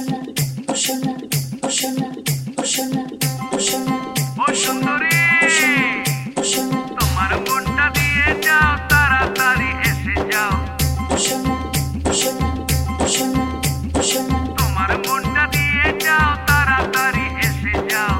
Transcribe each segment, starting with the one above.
সুন্দরী, তোমার মনটা দিয়ে যাও, তাড়াতাড়ি এসে যাও। তোমার মনটা দিয়ে যাও, তাড়াতাড়ি এসে যাও।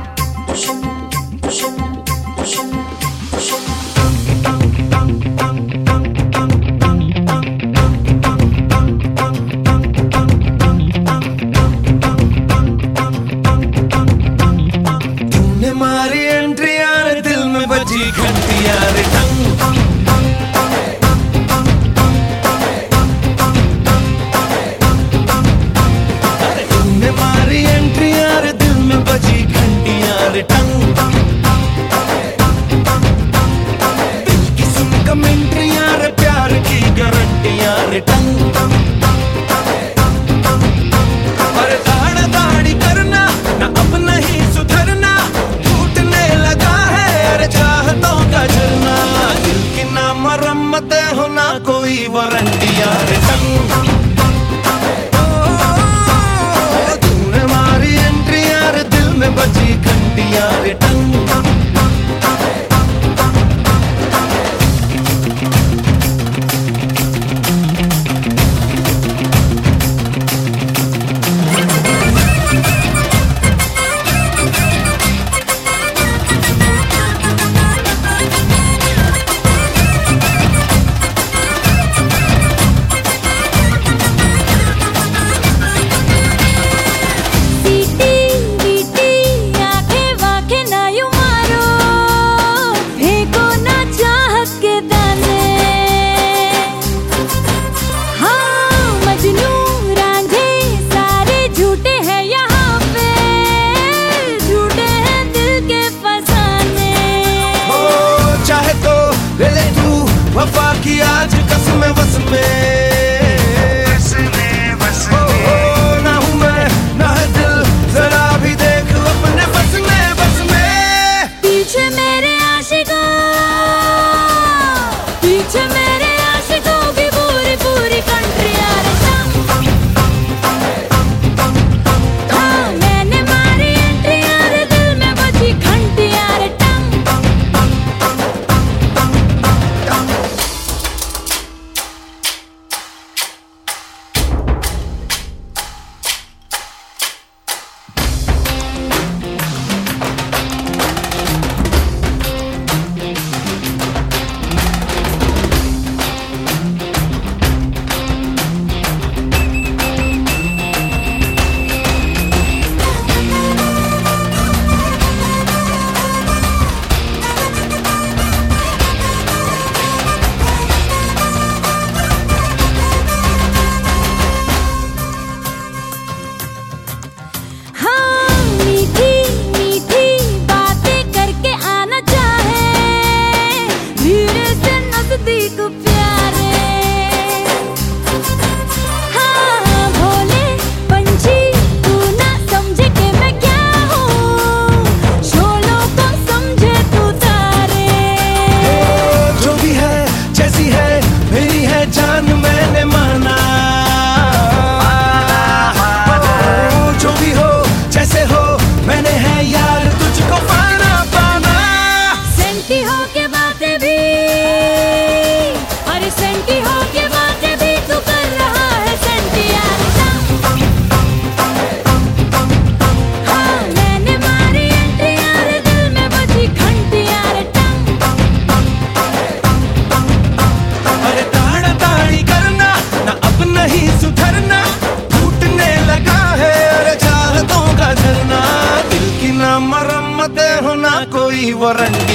मारी एंट्री यार, दिल में बजी घंटी यार, टंग तुमने मारी एंट्री यार, दिल में बजी घंटी यार, टंग दिल की सुन कमेंट्री यार, प्यार की गारंटी यार, टंग पर दाढ़ा दाढ़ी करना ना, अब नहीं सुधरना, मरम्मत होना कोई वारंटी यार, टंग तूने मारी एंट्री यार, दिल में बजी घंटी यार, टंग वफा की आज कसम बस में, ना हूँ मैं ना है दिल, जरा भी देख अपने बस में, बस में। पीछे मेरे आशिकों की पूरी पूरी कंट्री यार, हाँ मैंने मारी एंट्री यार, दिल में बजी घंटी यार, मरम्मत होना कोई वारंटी।